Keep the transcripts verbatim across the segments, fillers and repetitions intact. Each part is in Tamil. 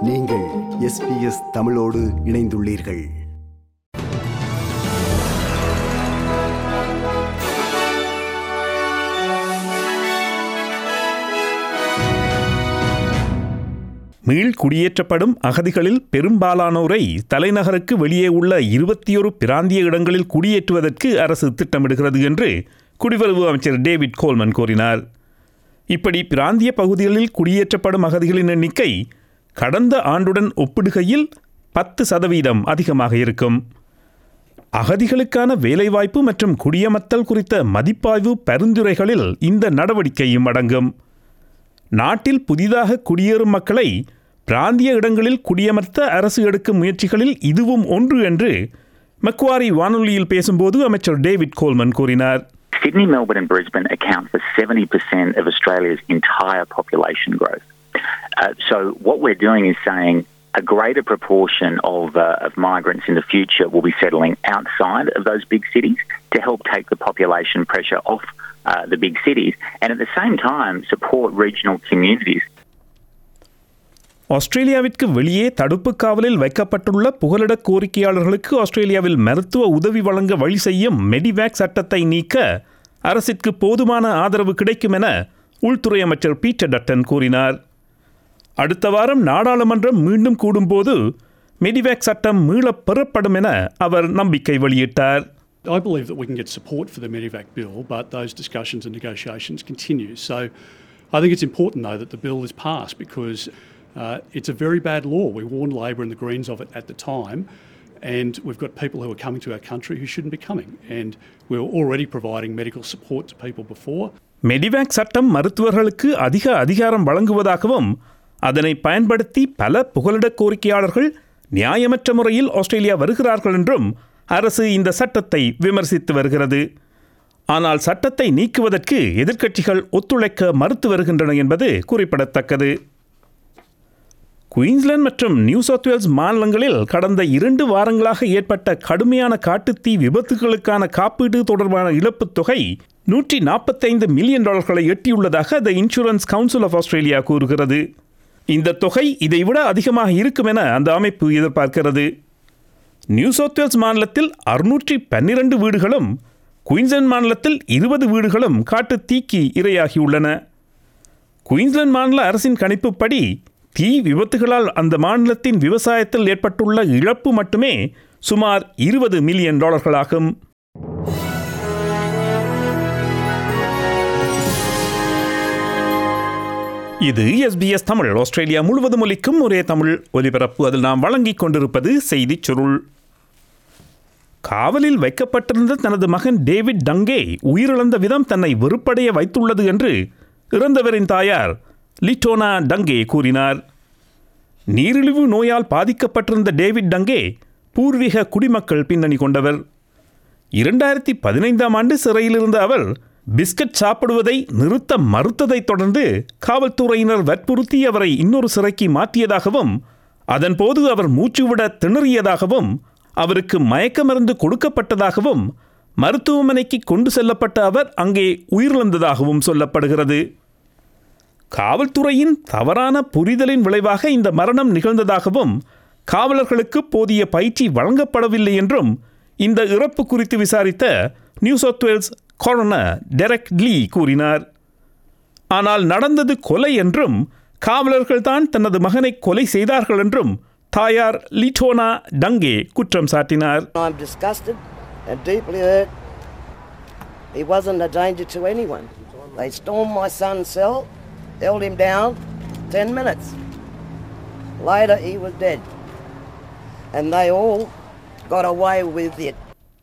நீங்கள் எஸ் பி எஸ் தமிழோடு இணைந்துள்ளீர்கள். மீள் குடியேற்றப்படும் அகதிகளில் பெரும்பாலானோரை தலைநகருக்கு வெளியே உள்ள இருபத்தியொரு பிராந்திய இடங்களில் குடியேற்றுவதற்கு அரசு திட்டமிடுகிறது என்று குடிவரவு அமைச்சர் டேவிட் கோல்மன் கூறினார். இப்படி பிராந்திய பகுதிகளில் குடியேற்றப்படும் அகதிகளின் எண்ணிக்கை கடந்த ஆண்டுடன் ஒப்பிடுகையில் பத்து சதவீதம் அதிகமாக இருக்கும். அகதிகளுக்கான வேலைவாய்ப்பு மற்றும் குடியமர்த்தல் குறித்த மதிப்பாய்வு பரிந்துரைகளில் இந்த நடவடிக்கையும் அடங்கும். நாட்டில் புதிதாக குடியேறும் மக்களை பிராந்திய இடங்களில் குடியமர்த்த அரசு எடுக்கும் முயற்சிகளில் இதுவும் ஒன்று என்று மக்வாரி வானொலியில் பேசும்போது அமைச்சர் டேவிட் கோல்மன் கூறினார். Sydney, Melbourne and Brisbane account for seventy percent of Australia's entire population growth. Uh, so what we're doing is saying a greater proportion of, uh, of migrants in the future will be settling outside of those big cities to help take the population pressure off uh, the big cities and at the same time support regional communities. ஆஸ்திரேலியாவிற்கு வெளியே தடுப்பு காவலில் வைக்கப்பட்டுள்ள புகலிட கோரிக்கையாளர்களுக்கு ஆஸ்திரேலியாவில் மருத்துவ உதவி வழங்க வழி செய்யும் மெடிவேக் சட்டத்தை நீக்க அரசிற்கு போதுமான ஆதரவு கிடைக்கும் என உள்துறை அமைச்சர் பீட்டர் டட்டன் கூறினார். அடுத்த வாரம் நாடாளுமன்றம் மீண்டும் கூடும்போது மெடிவேக் சட்டம் மீளப் பெறப்படும் என அவர் நம்பிக்கை வெளியிட்டார். I believe that we can get support for the Medivac bill, but those discussions and negotiations continue. So I think it's important, though, that the bill is passed because uh, it's a very bad law. We warned Labor and the Greens of it at the time, and we've got people who are coming to our country who shouldn't be coming. And we're already providing medical support to people before. Medevac சட்டம் மருத்துவர்களுக்கு அதிக அதிகாரம் வழங்குவதாகவும் அதனை பயன்படுத்தி பல புகலிட கோரிக்கையாளர்கள் நியாயமற்ற முறையில் ஆஸ்திரேலியா வருகிறார்கள் என்றும் அரசு இந்த சட்டத்தை விமர்சித்து வருகிறது. ஆனால் சட்டத்தை நீக்குவதற்கு எதிர்க்கட்சிகள் ஒத்துழைக்க மறுத்து வருகின்றன என்பது குறிப்பிடத்தக்கது. குயின்ஸ்லாந்து மற்றும் நியூ சவுத் வேல்ஸ் மாநிலங்களில் கடந்த இரண்டு வாரங்களாக ஏற்பட்ட கடுமையான காட்டுத்தீ விபத்துகளுக்கான காப்பீடு தொடர்பான இழப்புத் தொகை நூற்றி நாற்பத்தைந்து மில்லியன் டாலர்களை எட்டியுள்ளதாக the insurance council of Australia கூறுகிறது. இந்த தொகை இதைவிட அதிகமாக இருக்கும் என அந்த அமைப்பு எதிர்பார்க்கிறது. நியூ சவுத் வேல்ஸ் மாநிலத்தில் அறுநூற்றி பன்னிரண்டு வீடுகளும் குயின்ஸ்லாந்து மாநிலத்தில் இருபது வீடுகளும் காட்டு தீக்கு இரையாகியுள்ளன. குயின்ஸ்லாந்து மாநில அரசின் கணிப்புப்படி தீ விபத்துகளால் அந்த மாநிலத்தின் விவசாயத்தில் ஏற்பட்டுள்ள இழப்பு மட்டுமே சுமார் இருபது மில்லியன் டாலர்களாகும். இது S B S Tamil, Australia முழுவதும் ஒலிக்கும் ஒரே தமிழ் ஒலிபரப்பு. அதில் நாம் வழங்கிக் கொண்டிருப்பது செய்திச் சுருள். காவலில் வைக்கப்பட்டிருந்த தனது மகன் டேவிட் டங்கே உயிரிழந்த விதம் தன்னை வெறுப்படைய வைத்துள்ளது என்று இறந்தவரின் தாயார் லிட்டோனா டங்கே கூறினார். நீரிழிவு நோயால் பாதிக்கப்பட்டிருந்த டேவிட் டங்கே பூர்வீக குடிமக்கள் பின்னணி கொண்டவர். இரண்டாயிரத்தி பதினைந்தாம் ஆண்டு சிறையில் இருந்த அவர் பிஸ்கட் சாப்பிடுவதை நிறுத்த மறுத்ததைத் தொடர்ந்து காவல்துறையினர் வற்புறுத்தி அவரை இன்னொரு சிறைக்கு மாற்றியதாகவும் அதன்போது அவர் மூச்சுவிட திணறியதாகவும் அவருக்கு மயக்க மருந்து கொடுக்கப்பட்டதாகவும் மருத்துவமனைக்கு கொண்டு செல்லப்பட்ட அவர் அங்கே உயிரிழந்ததாகவும் சொல்லப்படுகிறது. காவல்துறையின் தவறான புரிதலின் விளைவாக இந்த மரணம் நிகழ்ந்ததாகவும் காவலர்களுக்கு போதிய பயிற்சி வழங்கப்படவில்லை என்றும் இந்த இறப்பு குறித்து விசாரித்த New South Wales coroner Derek Lee கூறினார். ஆனால் நடந்தது கொலை என்றும் காவலர்கள்தான் தனது மகனை கொலை செய்தார்கள் என்றும் தாயார் லிட்டோனா டங்கே குற்றம் சாட்டினார். I'm disgusted and deeply hurt. He wasn't a danger to anyone. They stormed my son's cell, held him down ten minutes. Later he was dead. And they all got away with it.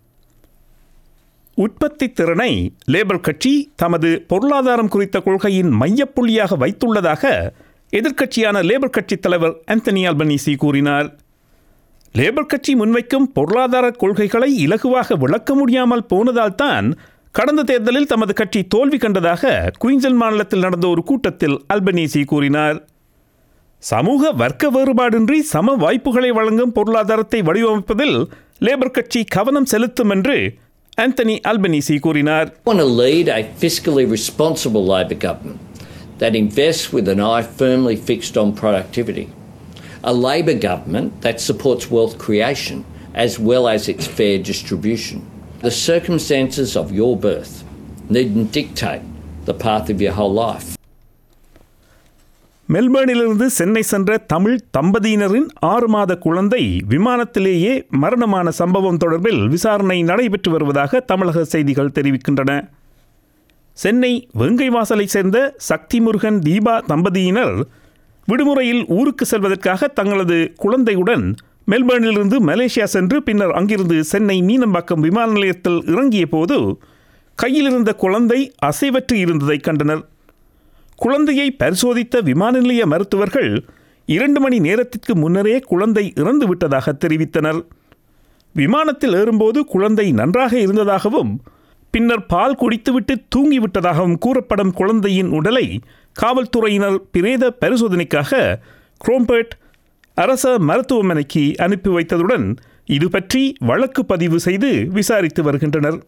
உற்பத்தி திறனை லேபர் கட்சி தமது பொருளாதாரம் குறித்த கொள்கையின் மையப்புள்ளியாக வைத்துள்ளதாக எதிர்க்கட்சியான லேபர் கட்சி தலைவர் ஆந்தனி அல்பனீசி கூறினார். லேபர் கட்சி முன்வைக்கும் பொருளாதார கொள்கைகளை இலகுவாக விளக்க முடியாமல் போனதால் தான் கடந்த தேர்தலில் தமது கட்சி தோல்வி கண்டதாக குயின்ஸ்லாந்து மாநிலத்தில் நடந்த ஒரு கூட்டத்தில் அல்பனீசி கூறினார். சமூக வர்க்க வேறுபாடின்றி சம வாய்ப்புகளை வழங்கும் பொருளாதாரத்தை வடிவமைப்பதில் லேபர் கட்சி கவனம் செலுத்தும் என்று ஆந்தனி அல்பனீசி கூறினார். I want to lead a fiscally responsible Labor government that invests with an eye firmly fixed on productivity. a Labor government that supports wealth creation as well as its fair distribution. The circumstances of your birth needn't dictate the path of your whole life. மெல்பர்னிலிருந்து சென்னை சென்ற தமிழ் தம்பதியினரின் ஆறு மாத குழந்தை விமானத்திலேயே மரணமான சம்பவம் தொடர்பில் விசாரணை நடைபெற்று வருவதாக தமிழக செய்திகள் தெரிவிக்கின்றன. சென்னை வெங்கைவாசலை சேர்ந்த சக்தி முருகன் தீபா தம்பதியினர் விடுமுறையில் ஊருக்கு செல்வதற்காக தங்களது குழந்தையுடன் மெல்பர்னிலிருந்து மலேசியா சென்று பின்னர் அங்கிருந்து சென்னை மீனம்பாக்கம் விமான நிலையத்தில் இறங்கிய போது கையில் இருந்த குழந்தை அசைவற்று இருந்ததை கண்டனர். குழந்தையை பரிசோதித்த விமான நிலைய மருத்துவர்கள் இரண்டு மணி நேரத்திற்கு முன்னரே குழந்தை இறந்து விட்டதாக தெரிவித்தனர். விமானத்தில் ஏறும்போது குழந்தை நன்றாக இருந்ததாகவும் பின்னர் பால் குடித்துவிட்டு தூங்கிவிட்டதாகவும் கூறப்படும் குழந்தையின் உடலை காவல்துறையினர் பிரேத பரிசோதனைக்காக குரோம்பேட் அரச மருத்துவமனைக்கு அனுப்பி வைத்ததுடன் இது பற்றி வழக்கு பதிவு செய்து விசாரித்து வருகின்றனர்.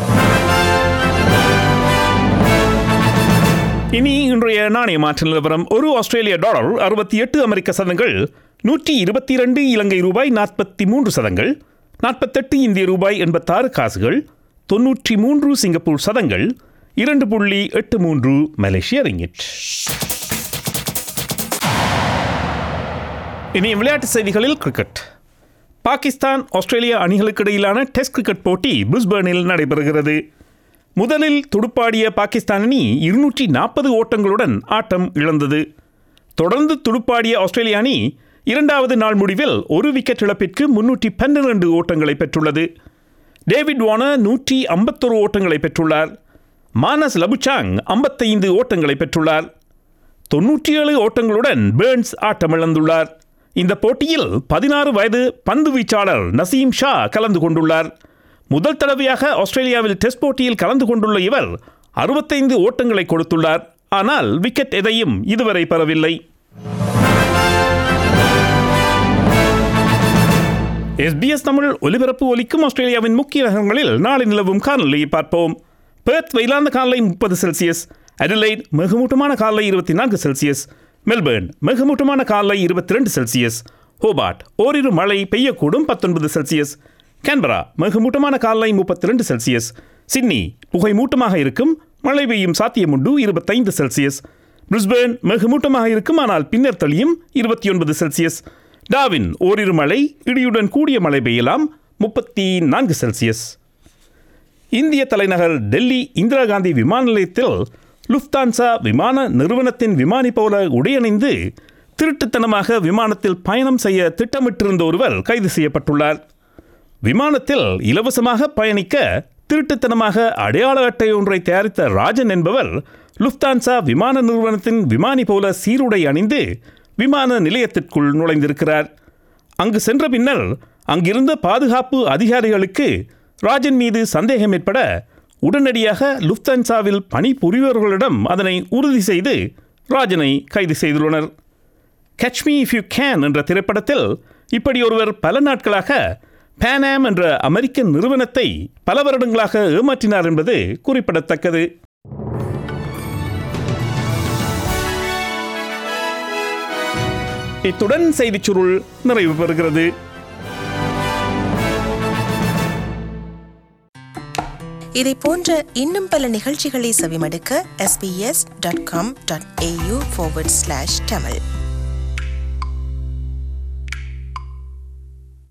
இனி இன்றைய நாணய மாற்ற நிலவரம். ஒரு ஆஸ்திரேலிய டாலர் அறுபத்தி எட்டு அமெரிக்க சதங்கள், நூற்றி இருபத்தி இரண்டு இலங்கை ரூபாய் நாற்பத்தி மூன்று சதங்கள், நாற்பத்தெட்டு இந்திய ரூபாய் எண்பத்தாறு காசுகள், தொன்னூற்றி மூன்று சிங்கப்பூர் சதங்கள், இரண்டு புள்ளி எட்டு மூன்று மலேசிய ரிங்கிட். இனி விளையாட்டு செய்திகளில் கிரிக்கெட். பாகிஸ்தான் ஆஸ்திரேலியா அணிகளுக்கு இடையிலான டெஸ்ட் கிரிக்கெட் போட்டி பிரிஸ்பேனில் நடைபெறுகிறது. முதலில் துடுப்பாடிய பாகிஸ்தான் அணி இருநூற்றி நாற்பது ஓட்டங்களுடன் ஆட்டம் இழந்தது. தொடர்ந்து துடுப்பாடிய ஆஸ்திரேலிய அணி இரண்டாவது நாள் முடிவில் ஒரு விக்கெட் இழப்பிற்கு முன்னூற்றி பன்னிரண்டு ஓட்டங்களை பெற்றுள்ளது. டேவிட் வார்னர் நூற்றி ஐம்பத்தொரு ஓட்டங்களை பெற்றுள்ளார். மானஸ் லபுசாங் ஐம்பத்தைந்து ஓட்டங்களை பெற்றுள்ளார். தொன்னூற்றி ஏழு ஓட்டங்களுடன் பேர்ன்ஸ் ஆட்டமிழந்துள்ளார். இந்த போட்டியில் பதினாறு வயது பந்து வீச்சாளர் நசீம் ஷா கலந்து கொண்டுள்ளார். முதல் தடவையாக ஆஸ்திரேலியாவில் டெஸ்ட் போட்டியில் கலந்து கொண்டுள்ள இவர் அறுபத்தைந்து ஓட்டங்களை கொடுத்துள்ளார். ஆனால் விக்கெட் எதையும் இதுவரை பெறவில்லை. எஸ்பிஎஸ் தமிழ் ஒலிபரப்பு ஒலிக்கும் ஆஸ்திரேலியாவின் முக்கிய நகரங்களில் நாளை நிலவும் காலநிலையை பார்ப்போம். பெர்த் வெயிலாந்த காலை முப்பது செல்சியஸ், அடிலைட் மிகமூட்டமான காலை இருபத்தி நான்கு செல்சியஸ், மெல்பர்ன் மிகமூட்டமான காலை இருபத்தி ரெண்டு செல்சியஸ், ஹோபார்ட் ஓரிரு மழை பெய்யக்கூடும் பத்தொன்பது செல்சியஸ், கேன்பரா மிகமூட்டமான காலை முப்பத்தி ரெண்டு செல்சியஸ், சிட்னி புகை மூட்டமாக இருக்கும் மழை பெய்யும் சாத்தியமுண்டு இருபத்தைந்து செல்சியஸ், பிரிஸ்பேர்ன் மிகமூட்டமாக இருக்கும் ஆனால் பின்னர் தளியும் இருபத்தி ஒன்பது செல்சியஸ், டார்வின் ஓரிரு மழை இடியுடன் கூடிய மழை பெய்யலாம் முப்பத்தி நான்கு செல்சியஸ். இந்திய தலைநகர் டெல்லி இந்திரா காந்தி விமான நிலையத்தில் லுஃப்தான்சா விமான நிறுவனத்தின் விமானி போல உடையணிந்து திருட்டுத்தனமாக விமானத்தில் பயணம் செய்ய திட்டமிட்டிருந்த ஒருவர் கைது செய்யப்பட்டுள்ளார். விமானத்தில் இலவசமாக பயணிக்க திருட்டுத்தனமாக அடையாள அட்டை ஒன்றை தயாரித்த ராஜன் என்பவர் லுஃப்தான்சா விமான நிறுவனத்தின் விமானி போல சீருடை அணிந்து விமான நிலையத்திற்குள் நுழைந்திருக்கிறார். அங்கு சென்ற பின்னர் அங்கிருந்த பாதுகாப்பு அதிகாரிகளுக்கு ராஜன் மீது சந்தேகம் ஏற்பட உடனடியாக லுஃப்தான்சாவில் பணிபுரிபவர்களிடம் அதனை உறுதி செய்து ராஜனை கைது செய்துள்ளனர். Catch me if you can என்ற திரைப்படத்தில் இப்படி ஒருவர் பல நாட்களாக பேனாம் என்ற அமெரிக்க நிறுவனத்தை பல வருடங்களாக ஏமாற்றினார் என்பது குறிப்பிடத்தக்கது. இத்துடன் செய்திச் சுருள் நிறைவு பெறுகிறது. இதை போன்ற இன்னும் பல நிகழ்ச்சிகளை செவிமடுக்க S B S dot com dot A U forward slash Tamil